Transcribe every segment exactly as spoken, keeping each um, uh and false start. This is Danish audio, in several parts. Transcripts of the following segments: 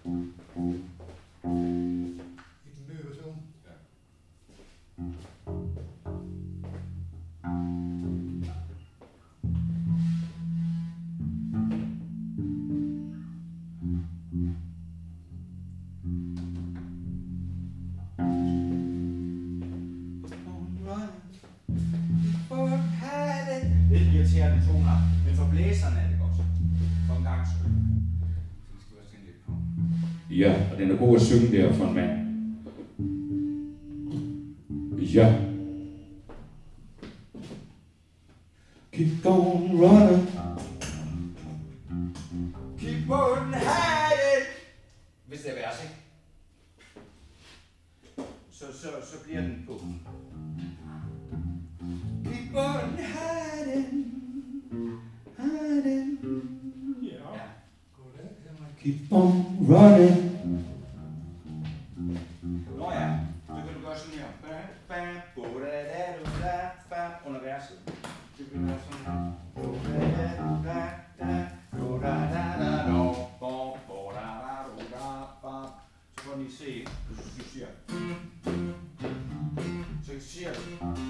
I den nye version? Ja. Lidt irriterende toner, men for blæserne er det godt. For en gang skyld. Så skal vi også tænke lidt på. Ja, og den er god at synge der for en mand. Ja. Keep on running. Keep on hiding. Hvis det er vers, ikke? Så, så, så bliver den på. Keep on hiding. Hiding. Ja. Goddag, Henrik. Keep on running. Nå ja, så kan du gøre sådan her. Ba, ba, bo, da, da, du, da, ba, under verset. Det kan være sådan her. Bo, da, da, du, da, da, do, da, da, da, do, bo, bo, da, da, du, da, ba. Så kan I se, hvis du siger. Så siger du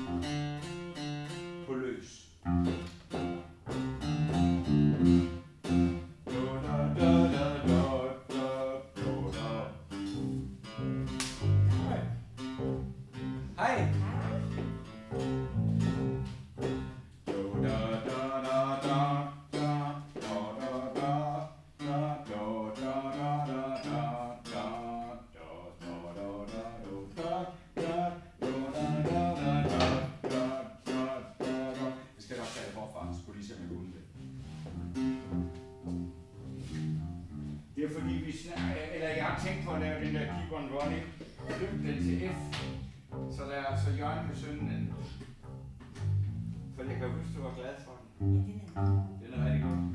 på løs. Hej. Det er fordi vi snakker, eller jeg har tænkt på at lave den der Keep on Running, flytte den til F, så der er så Jørgen kan synge den. For jeg kan huske, du var glad for den. Den er rigtig god.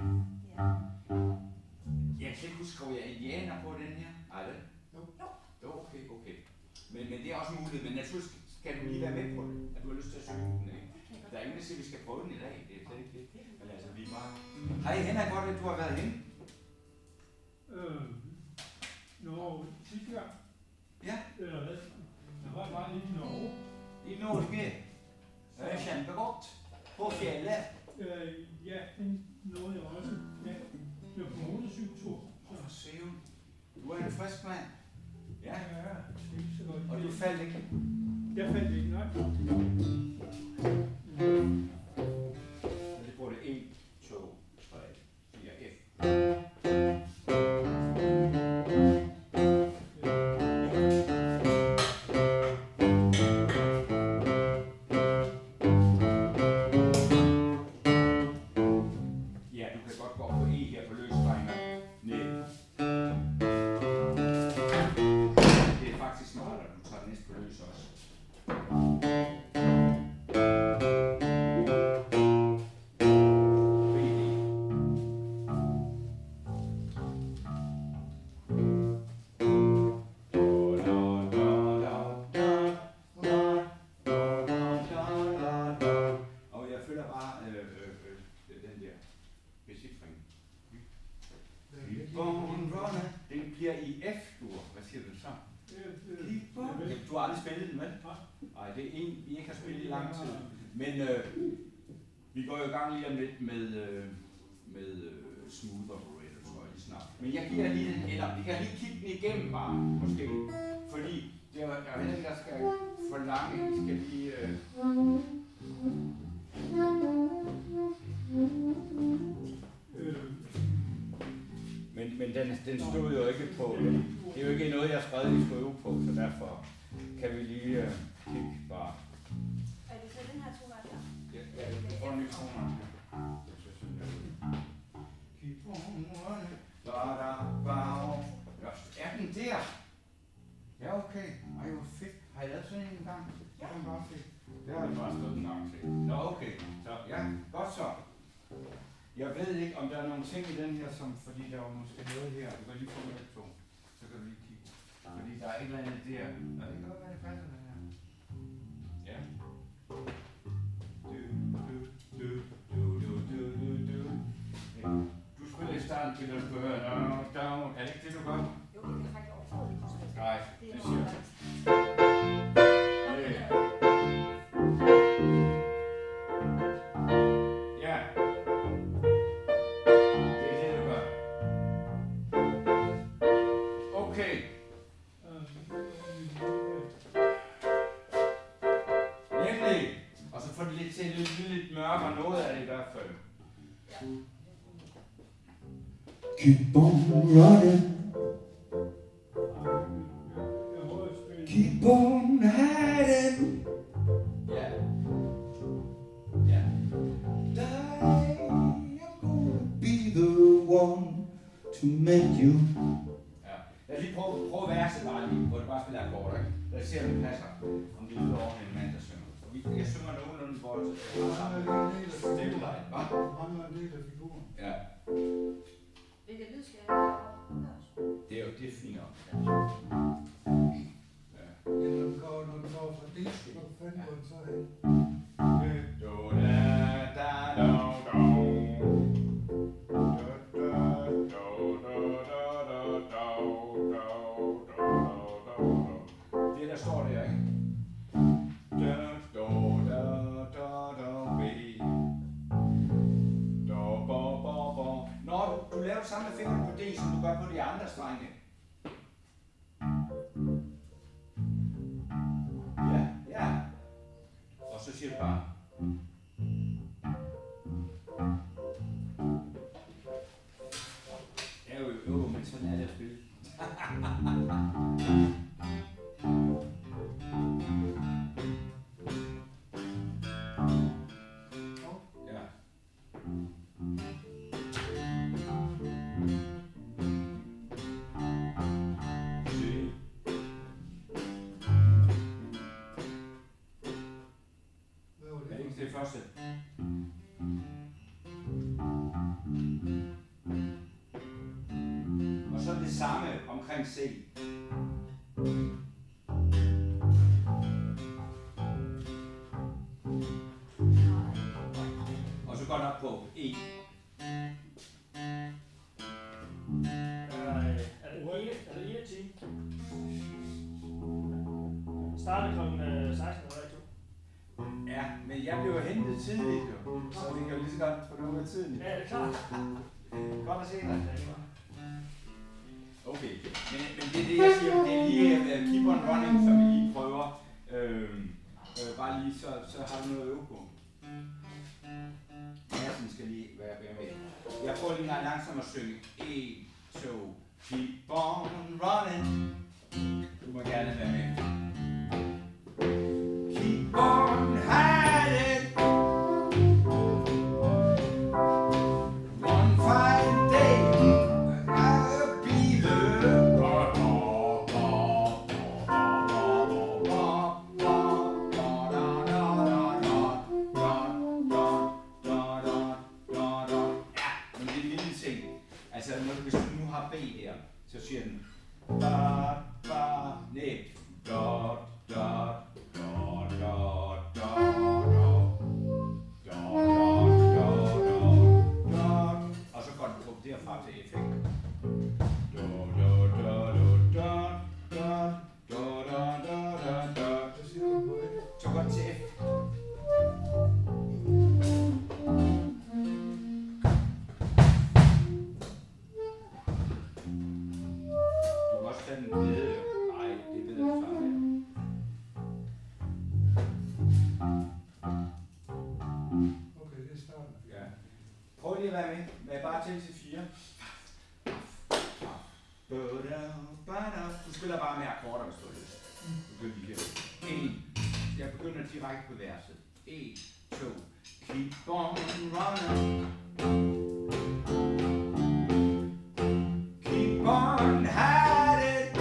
Jeg kan ikke huske, skrev jeg indianer på den her? Nej, det? Jo. Jo, okay, okay. Men, men det er også muligt, men naturligvis skal du lige være med på det, at du har lyst til at synge den, ikke? Der er ingen, der siger, at vi skal prøve den i dag, det er slet ikke det. Men altså, vi er bare... Hej Henrik, hvor er det, du har været henne? Øh, Norge, Tyskland. Ja. Eller hvad? Jeg var bare lidt i Norge. I Norge? Det er kjempegodt. På fjellet? Øh, ja, den nåede jeg også. Ja, jeg var på motorcykeltur. Åh, se jo. Du er en frisk mand. Ja. Ja, det er ikke så godt. Og du faldt ikke? Jeg faldt ikke, nej. Så det bruger det en, to, tre, fire, F. Men øh, vi går jo i gang lige om lidt med, øh, med øh, Smooth Operator, tror jeg lige snart. Men jeg giver lige, eller vi kan lige kigge den igennem bare, måske. Fordi det er jo heller ikke, der skal forlange, vi skal lige... Øh... Men, men den, den stod jo ikke på, det er jo ikke noget, jeg har skrevet i skrive på, så derfor kan vi lige øh, kigge bare. Er det så den her to her? Ja, ja, det får en ny toner. Det synes jeg er Keep on running. Da, da, bow. Er den der? Ja, okay. Ej, hvor fedt. Har I lavet sådan en gang? Ja. Det var bare fedt. Det har jeg bare stået en gang til. Nå, okay. Så, ja, godt så. Jeg ved ikke, om der er nogle ting i den her, som, fordi der var måske noget her. Du kan lige få med to. Så kan du lige kigge. Fordi der er et eller andet der. Nå, det kan godt være, det passer det her. Ja. Du, du, du, du, du, du, du, du. Du spiller i starten til, at du hører, no, down. Er det ikke det, du gør? Jo, okay. Endelig. Og så får det lidt til at lyde lidt mørkere, noget af det i hvert fald. Keep on running. Keep on hiding. Ja. Ja. I'm gonna be the one to make you. Ja. Lad os lige prøve, prøve verset bare lige, hvor det bare spiller akkorder, ikke? Lad os se, om det passer. Om det lyder over en mand, der synger. Vi- Jeg synger nogenlunde, hvor det er sammen med stemmelejen, hva'? Han var en del af figuren. Ja. Hvilket lyd skal jeg have? Det er jo det er fint nok. Ja. Ja, når den går, når den går fra det, så fanden går den så hen. Do da da do do. Do da do do do do do do do do. Det der står der, ikke? Da do da da da be. Do bo bo bo. Når du laver samme finger på D, som du gør på de andre strenge. Ja, ja. Og så siger du bare. Ja, jo, jo, men sådan er det at spille. Ja. Se. Hvad var Er det det? ikke det første? Og så det samme omkring C. Og så går den op på E. Er det en er det en time? Starter klokken seksten eller to? Ja, men jeg blev jo hentet tidligt, jo. Så vi kan jo lige så godt få noget af tiden. Ja, det er klart. Godt at se dig. Okay, men, men det er det, jeg siger, det er lige uh, keep on running, som vi lige prøver. Øh, øh, bare lige, så, så har du noget at øve på. Massen skal lige være, være med. Jeg prøver lige meget langsomt at synge. en, to, keep on running. Du må gerne være med. Keep on hiding. One fine day, I'll be there. Ja, men det er en lille ting. Altså, når du, hvis du nu har B her, så siger den ba, ba, næ, dot, dot, dot, dot, dot, dot, dot, dot, dot, dot. Og så går den på derfra til F, ikke? Dot, dot, dot, dot, dot, dot, dot, dot, dot, dot. Hvad siger du på det? Så går den til F. Du kan også tage den nede, jo. Nej, det ved jeg ikke. Okay, det er starten. Ja. Prøv lige at være med. Med bare til til fire. Du spiller bare med akkorder, hvis du har lyst. Du kan lige her. En. Jeg begynder direkte på verset. En, to. Keep on running. Keep on hiding.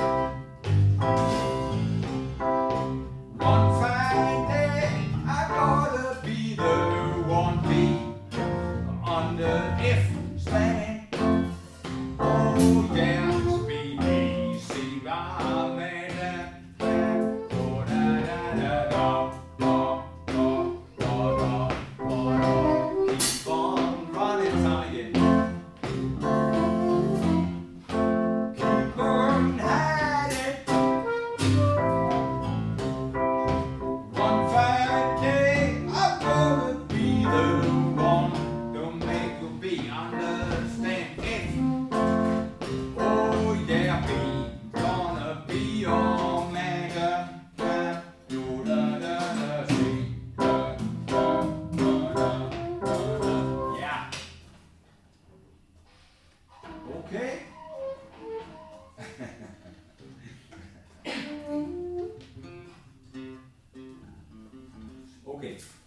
One fine day, I'm gonna be the one B on the F stand. Oh yeah, speed easy, I'm in that. Oh da da da da, da da da da da. Keep on running,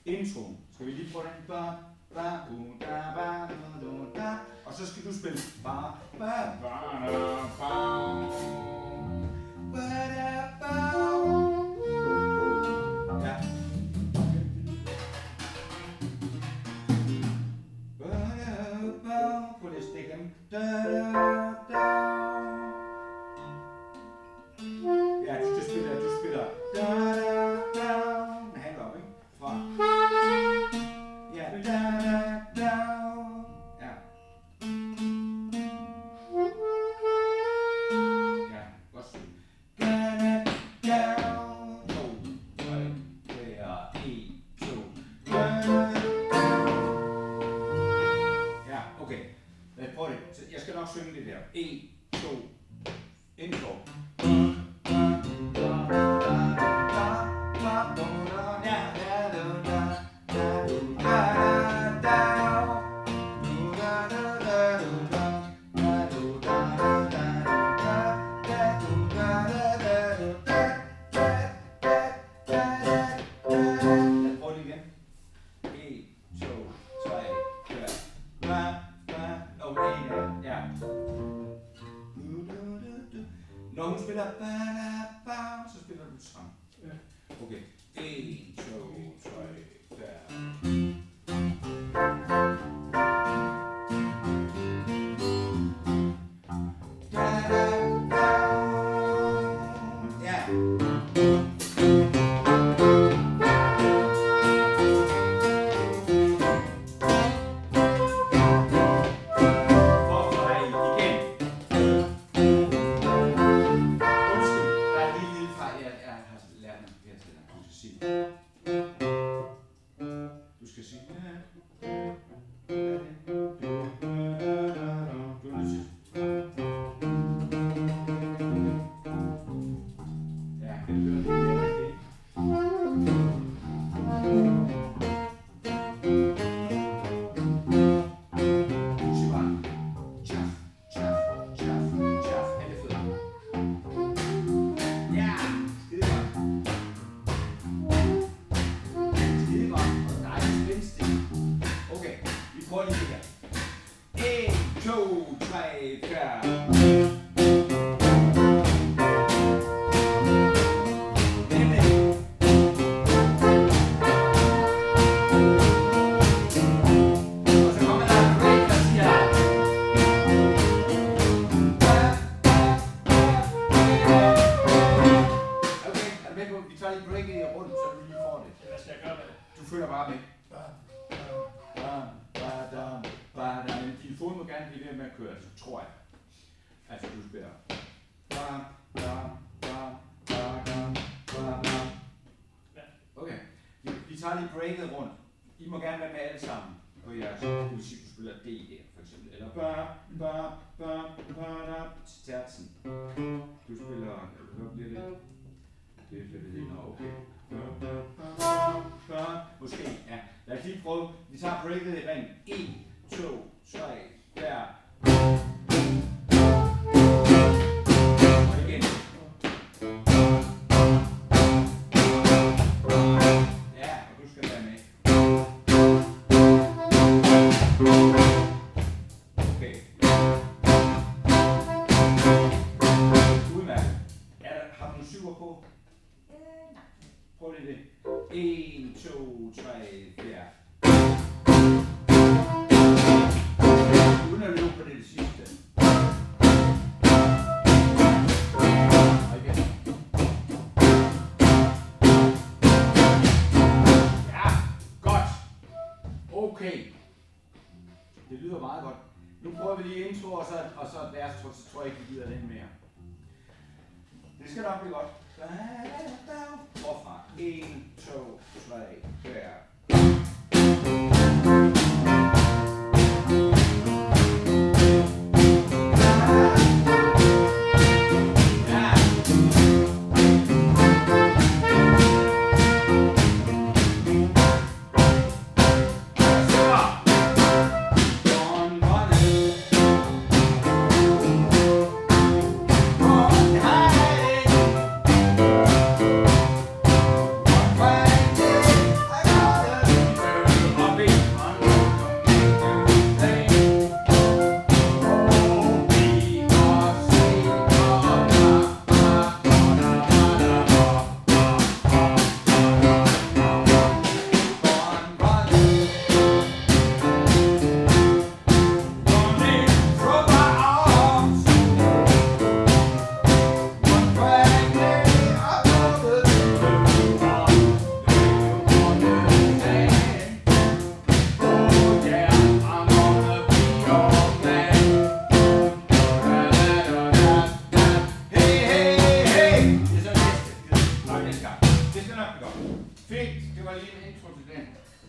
introen. Skal vi lige prøve den? Ba, ba, bu, da, ba, du, du, da. Og så skal du spille ba, ba, ba, da, ba, ba, da, ba. Ja. Ba, da, ba. Prøv lige at stikke dem. Da, da, da. Ja, du, du spiller, du spiller. Da, da, da. Den handler om, ikke? Fra. Ja, da, da, da. Ja. Ja, godt spil. Da, da, da. To, tre, fire, en, to. Da, da, da. Ja, okay. Lad os prøve det. Så jeg skal nok synge det der. en, to, intro. Når hun spiller ba da ba, så spiller du sammen. Ja. Okay. en, to, tre, fire. Da da da. Ja. Du skal sige ja, kan du høre det? Du siger bare tjaf, tjaf, tjaf, tjaf, alle fødderne. Ja, skide godt. Skide godt, og dejligt spændstigt. Okay, vi prøver lige det her. en, to, tre, fire. Vi tager lige breaket rundt, så du lige får det. Hvad skal jeg gøre med det? Du følger bare med. Ba, Ba, ba, da, ba, da. Men din fod må gerne blive ved med at køre, så tror jeg. Altså, du spiller. Ba, da, ba, ba, da, ba, da. Okay. Vi, vi tager lige breaket rundt. I må gerne være med alle sammen på jeres musik. Du spiller D der, for eksempel. Eller ba, ba, ba, ba, da, til tertsen. Du spiller, hvad bliver det? Det er det lige noget, okay. Måske, ja. Lad os lige prøve. Vi tager breaket i ring. en, to, tre, fire. Og igen. Ja, og du skal være med. Okay. Udmærket. Er der, har du nogle syver på? Øh, nej. Prøv lige det. en, to, tre, fire. Uden at løbe på det, det sidste. Og igen. Ja, godt. Okay. Det lyder meget godt. Nu prøver vi lige intro, og så, og så vers, så tror jeg ikke, vi gider den mere. Det skal nok blive godt. Forfra. en, to, tre, fire.